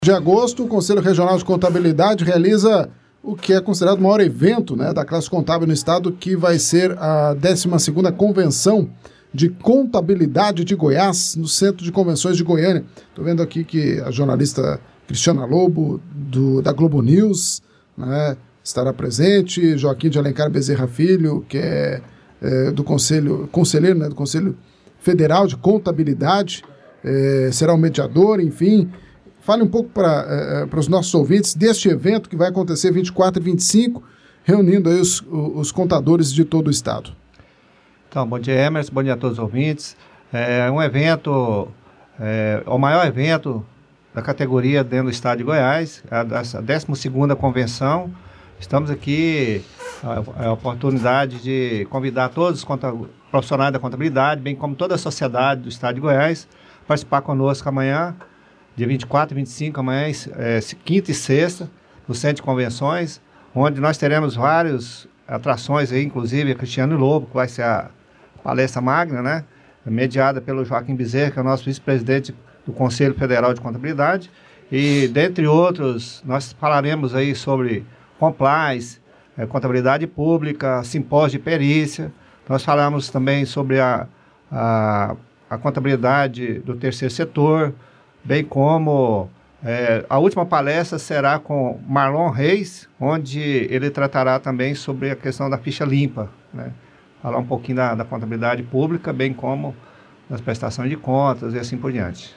De agosto, o Conselho Regional de Contabilidade realiza o que é considerado o maior evento, né, da classe contábil no estado, que vai ser a 12ª Convenção de Contabilidade de Goiás, no Centro de Convenções de Goiânia. Estou vendo aqui que a jornalista Cristiana Lobo, da Globo News, né, estará presente, Joaquim de Alencar Bezerra Filho, que é do conselheiro, né, do Conselho Federal de Contabilidade, será o mediador, enfim. Fale um pouco para os nossos ouvintes deste evento que vai acontecer 24 e 25, reunindo aí os contadores de todo o estado. Então, bom dia, Emerson, bom dia a todos os ouvintes. É um evento, o maior evento da categoria dentro do estado de Goiás, a 12ª convenção. Estamos aqui, a oportunidade de convidar todos os profissionais da contabilidade, bem como toda a sociedade do estado de Goiás, participar conosco amanhã, dia 24 e 25, amanhã, quinta e sexta, no Centro de Convenções, onde nós teremos várias atrações aí, inclusive a Cristiano Lobo, que vai ser a palestra magna, né? Mediada pelo Joaquim Bezerra, que é o nosso vice-presidente do Conselho Federal de Contabilidade. E, dentre outros, nós falaremos aí sobre compliance, contabilidade pública, simpósio de perícia. Nós falamos também sobre a contabilidade do terceiro setor, bem como a última palestra será com Marlon Reis, onde ele tratará também sobre a questão da ficha limpa, né? Falar um pouquinho da contabilidade pública, bem como das prestações de contas e assim por diante.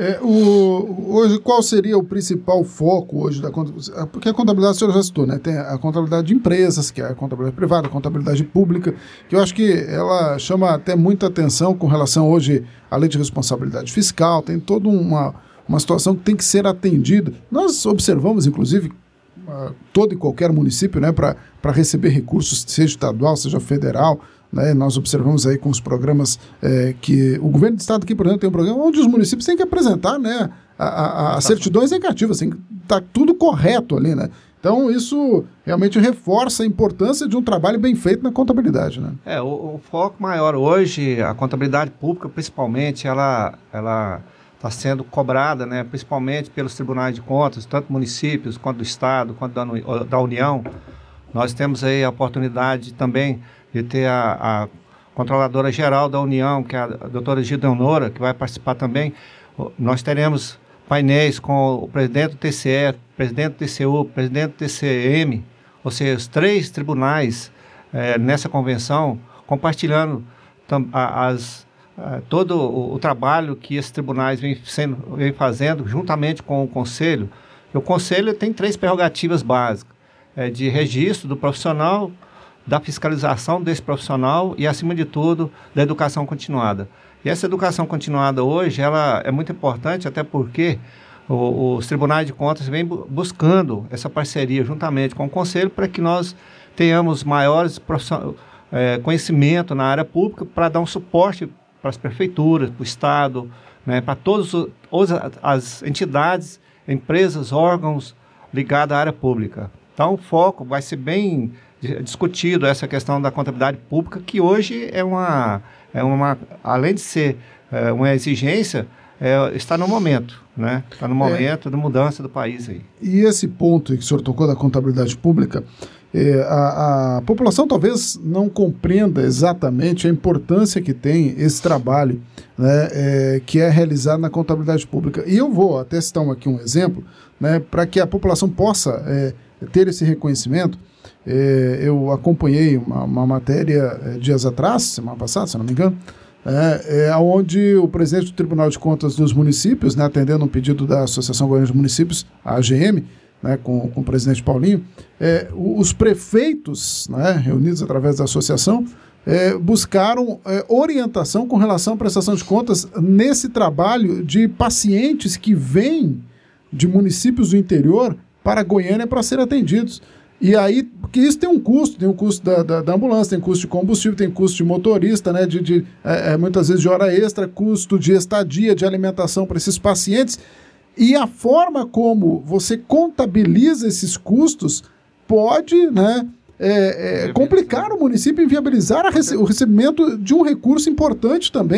Hoje, qual seria o principal foco hoje da contabilidade? Porque a contabilidade, o senhor já citou, né? Tem a contabilidade de empresas, que é a contabilidade privada, a contabilidade pública, que eu acho que ela chama até muita atenção com relação hoje à lei de responsabilidade fiscal, tem toda uma situação que tem que ser atendida. Nós observamos, inclusive, todo e qualquer município, né, para receber recursos, seja estadual, seja federal, né, nós observamos aí com os programas que o governo do estado aqui, por exemplo, tem um programa onde os municípios têm que apresentar, né, as certidões negativas, tem que estar tudo correto ali, né? Então isso realmente reforça a importância de um trabalho bem feito na contabilidade, né? O foco maior hoje, a contabilidade pública principalmente, ela está sendo cobrada, né, principalmente pelos tribunais de contas, tanto municípios quanto do estado, quanto da União. Nós temos aí a oportunidade também de ter a controladora geral da União, que é a doutora Gideonora, que vai participar também. Nós teremos painéis com o presidente do TCE, presidente do TCU, presidente do TCM, ou seja, os 3 tribunais nessa convenção, compartilhando todo o trabalho que esses tribunais vêm fazendo juntamente com o Conselho. O Conselho tem 3 prerrogativas básicas, de registro do profissional, da fiscalização desse profissional e, acima de tudo, da educação continuada. E essa educação continuada hoje, ela é muito importante, até porque os tribunais de contas vêm buscando essa parceria juntamente com o Conselho para que nós tenhamos maiores conhecimento na área pública para dar um suporte para as prefeituras, para o Estado, né, para todas as entidades, empresas, órgãos ligados à área pública. Então, o foco vai ser bem discutido essa questão da contabilidade pública, que hoje além de ser uma exigência, está no momento, né? Está no momento da mudança do país aí. E esse ponto que o senhor tocou da contabilidade pública, a população talvez não compreenda exatamente a importância que tem esse trabalho, né, que é realizado na contabilidade pública. E eu vou até citar aqui um exemplo, né, para que a população possa ter esse reconhecimento. Eu acompanhei uma matéria dias atrás, semana passada, se não me engano, onde o presidente do Tribunal de Contas dos Municípios, né, atendendo um pedido da Associação Goiana de Municípios, a AGM, né, com o presidente Paulinho, os prefeitos, né, reunidos através da associação, buscaram orientação com relação à prestação de contas nesse trabalho de pacientes que vêm de municípios do interior para Goiânia para serem atendidos. E aí, porque isso tem um custo da ambulância, tem custo de combustível, tem custo de motorista, né, muitas vezes de hora extra, custo de estadia, de alimentação para esses pacientes. E a forma como você contabiliza esses custos pode, né, complicar o município e inviabilizar o recebimento de um recurso importante também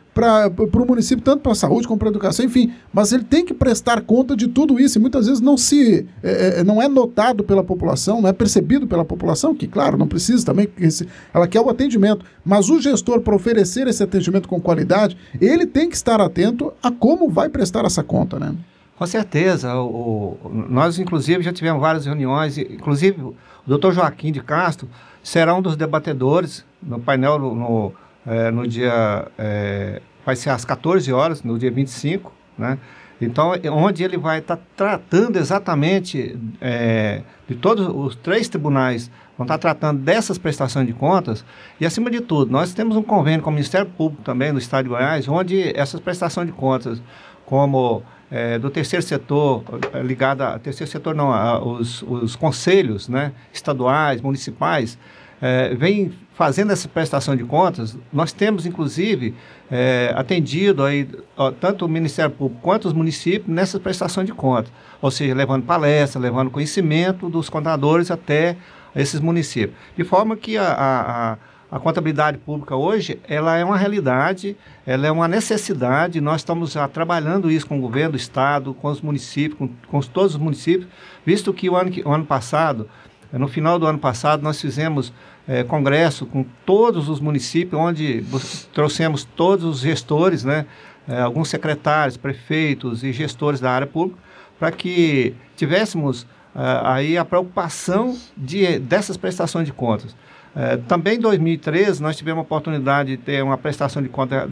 para o município, tanto para a saúde como para a educação, enfim, mas ele tem que prestar conta de tudo isso e muitas vezes não é notado pela população, não é percebido pela população, que claro, não precisa também, ela quer o atendimento, mas o gestor, para oferecer esse atendimento com qualidade, ele tem que estar atento a como vai prestar essa conta, né? Com certeza, nós inclusive já tivemos várias reuniões, inclusive o doutor Joaquim de Castro será um dos debatedores no painel no dia, vai ser às 14 horas, no dia 25, né? Então, onde ele vai estar tratando exatamente de todos os 3 tribunais, vão estar tratando dessas prestações de contas, e acima de tudo, nós temos um convênio com o Ministério Público também, no Estado de Goiás, onde essas prestações de contas, como do terceiro setor, ligada a terceiro setor não, os conselhos, né, estaduais, municipais, vem fazendo essa prestação de contas. Nós temos, inclusive, atendido aí, tanto o Ministério Público quanto os municípios nessa prestação de contas, ou seja, levando palestra, levando conhecimento dos contadores até esses municípios. De forma que a contabilidade pública hoje, ela é uma realidade, ela é uma necessidade, nós estamos trabalhando isso com o governo do Estado, com os municípios, com todos os municípios, visto que o ano passado, no final do ano passado, nós fizemos congresso com todos os municípios, onde trouxemos todos os gestores, né, alguns secretários, prefeitos e gestores da área pública, para que tivéssemos aí a preocupação dessas prestações de contas. Também em 2013, nós tivemos a oportunidade de ter uma prestação de conta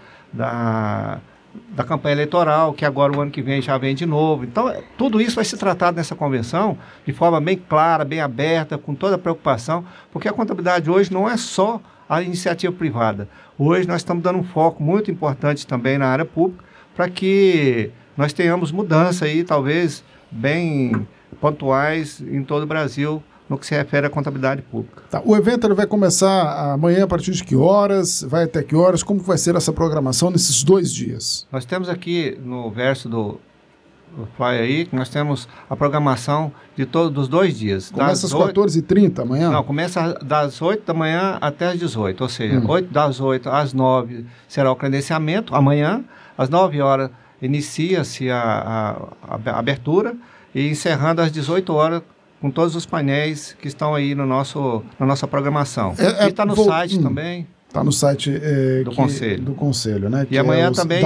da campanha eleitoral, que agora o ano que vem já vem de novo. Então, tudo isso vai ser tratado nessa convenção de forma bem clara, bem aberta, com toda a preocupação, porque a contabilidade hoje não é só a iniciativa privada. Hoje nós estamos dando um foco muito importante também na área pública, para que nós tenhamos mudança aí, talvez, bem pontuais em todo o Brasil, no que se refere à contabilidade pública. Tá, o evento ele vai começar amanhã a partir de que horas? Vai até que horas? Como vai ser essa programação nesses 2 dias? Nós temos aqui no verso do flyer aí, que nós temos a programação dos 2 dias. Começa às 14h30 amanhã? Não, começa das 8 da manhã até às 18, ou seja, das 8 às 9 será o credenciamento, amanhã, às 9 horas inicia-se a abertura e encerrando às 18 horas com todos os painéis que estão aí na nossa programação. E está no site também. Está no site Conselho. Do Conselho, né? E amanhã também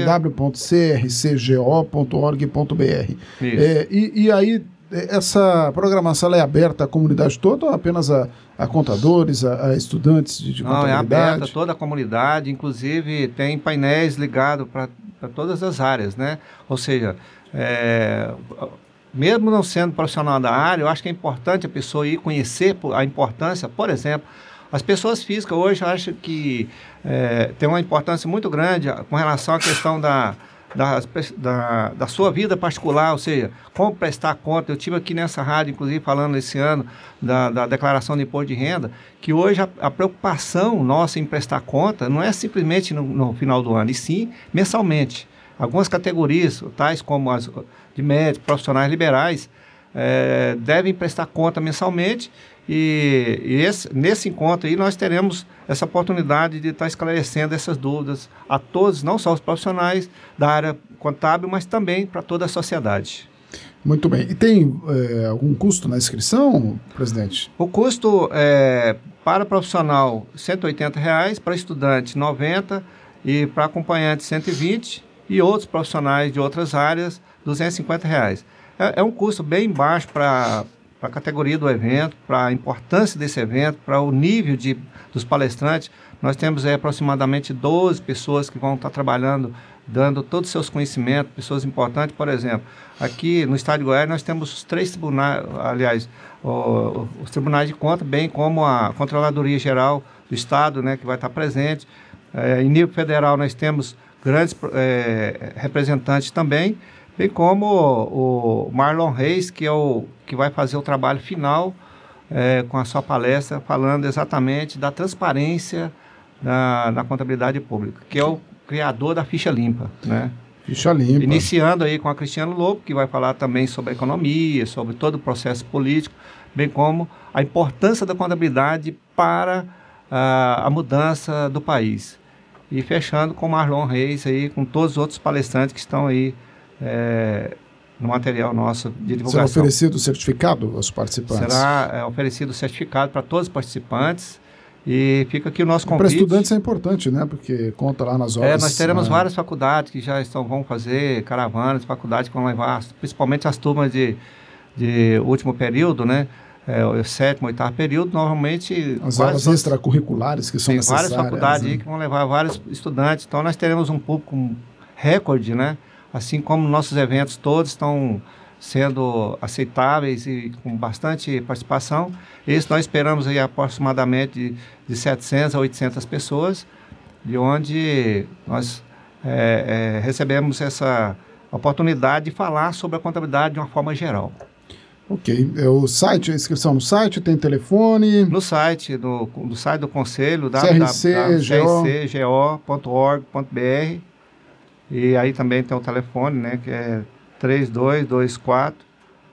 www.crcgo.org.br. E aí, essa programação é aberta à comunidade toda ou apenas a contadores, a estudantes de contabilidade? Não, é aberta a toda a comunidade, inclusive tem painéis ligados para todas as áreas, né? Ou seja, mesmo não sendo profissional da área, eu acho que é importante a pessoa ir conhecer a importância. Por exemplo, as pessoas físicas hoje acham que tem uma importância muito grande com relação à questão da sua vida particular, ou seja, como prestar conta. Eu estive aqui nessa rádio, inclusive, falando esse ano da declaração de imposto de renda, que hoje a preocupação nossa em prestar conta não é simplesmente no final do ano, e sim mensalmente. Algumas categorias, tais como as de médicos, profissionais liberais, devem prestar conta mensalmente e nesse encontro aí nós teremos essa oportunidade de estar esclarecendo essas dúvidas a todos, não só os profissionais da área contábil, mas também para toda a sociedade. Muito bem. E tem algum custo na inscrição, presidente? O custo para profissional R$ 180, para estudante R$ 90 e para acompanhante R$ 120 e outros profissionais de outras áreas R$ 250. É um custo bem baixo para a categoria do evento, para a importância desse evento, para o nível dos palestrantes. Nós temos aproximadamente 12 pessoas que vão estar trabalhando, dando todos os seus conhecimentos, pessoas importantes. Por exemplo, aqui no Estado de Goiás nós temos os 3 tribunais, aliás, os tribunais de conta, bem como a Controladoria Geral do Estado, né, que vai estar presente. Em nível federal nós temos grandes representantes também, bem como o Marlon Reis, que vai fazer o trabalho final com a sua palestra, falando exatamente da transparência na contabilidade pública, que é o criador da Ficha Limpa, né? Ficha Limpa. Iniciando aí com a Cristiano Lobo, que vai falar também sobre a economia, sobre todo o processo político, bem como a importância da contabilidade para a mudança do país. e fechando com o Marlon Reis, aí, com todos os outros palestrantes que estão aí no material nosso de divulgação. Será oferecido o certificado aos participantes? Será oferecido o certificado para todos os participantes. E fica aqui o nosso convite. Para estudantes é importante, né? Porque conta lá nas horas. Nós teremos várias faculdades que já vão fazer caravanas, faculdades que vão levar, principalmente as turmas de último período, né? O sétimo, oitavo período, normalmente... As aulas extracurriculares que são necessárias. Tem várias faculdades aí que vão levar vários estudantes. Então, nós teremos um público recorde, né? Assim como nossos eventos todos estão sendo aceitáveis e com bastante participação. Esse nós esperamos aí aproximadamente de 700 a 800 pessoas, de onde nós recebemos essa oportunidade de falar sobre a contabilidade de uma forma geral. Ok. O site, a inscrição no site, tem telefone? No site, do site do Conselho, crcgo.org.br. E aí também tem o telefone, né, que é 3224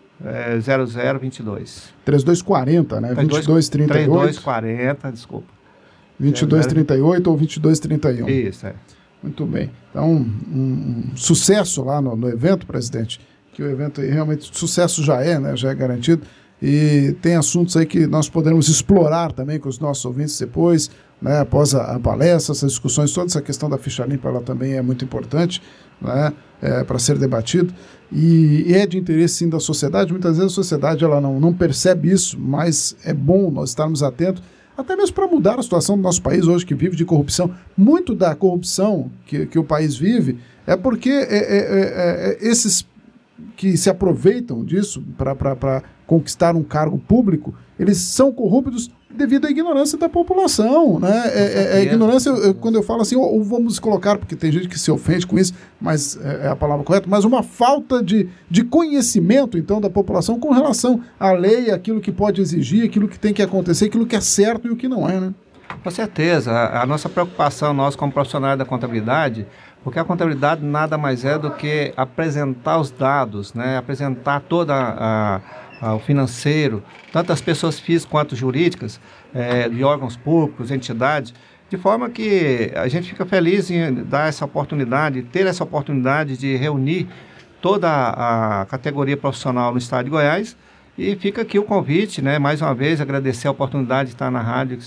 0022. 3240, né? 2238. 3240, desculpa. 2238 ou 2231. Isso, Muito bem. Então, um sucesso lá no evento, presidente, que o evento aí realmente, sucesso já é, né? Já é garantido. E tem assuntos aí que nós poderemos explorar também com os nossos ouvintes depois, né? Após a palestra, essas discussões, toda essa questão da ficha limpa, ela também é muito importante, né? Para ser debatido. E é de interesse, sim, da sociedade. Muitas vezes a sociedade ela não percebe isso, mas é bom nós estarmos atentos, até mesmo para mudar a situação do nosso país hoje, que vive de corrupção. Muito da corrupção que o país vive é porque esses que se aproveitam disso para conquistar um cargo público, eles são corruptos devido à ignorância da população, né? Ignorância, quando eu falo assim, ou vamos colocar, porque tem gente que se ofende com isso, mas é a palavra correta, mas uma falta de conhecimento, então, da população com relação à lei, aquilo que pode exigir, aquilo que tem que acontecer, aquilo que é certo e o que não é, né? Com certeza. A nossa preocupação, nós como profissionais da contabilidade, porque a contabilidade nada mais é do que apresentar os dados, né? Apresentar toda o financeiro, tanto as pessoas físicas quanto jurídicas, de órgãos públicos, entidades, de forma que a gente fica feliz em dar essa oportunidade, ter essa oportunidade de reunir toda a categoria profissional no estado de Goiás. E fica aqui o convite, né? Mais uma vez, agradecer a oportunidade de estar na rádio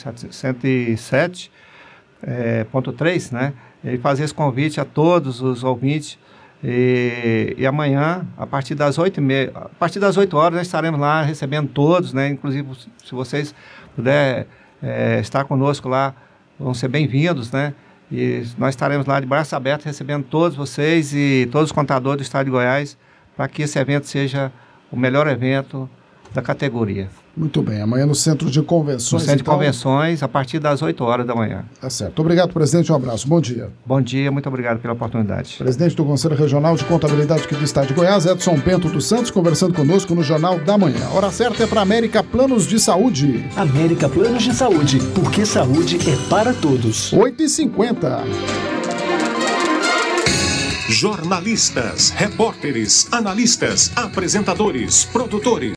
107.3, né? E fazer esse convite a todos os ouvintes. E amanhã, a partir das 8h30, a partir das 8 horas, nós estaremos lá recebendo todos, né? Inclusive, se vocês puderem estar conosco lá, vão ser bem-vindos, né? E nós estaremos lá de braços abertos recebendo todos vocês e todos os contadores do estado de Goiás, para que esse evento seja o melhor evento da categoria. Muito bem, amanhã no Centro de Convenções. No Centro de Convenções, a partir das 8 horas da manhã. Tá certo. Obrigado, presidente, um abraço. Bom dia. Bom dia, muito obrigado pela oportunidade. Presidente do Conselho Regional de Contabilidade aqui do Estado de Goiás, Edson Bento dos Santos, conversando conosco no Jornal da Manhã. Hora certa é para América Planos de Saúde. América Planos de Saúde, porque saúde é para todos. 8h50. Jornalistas, repórteres, analistas, apresentadores, produtores.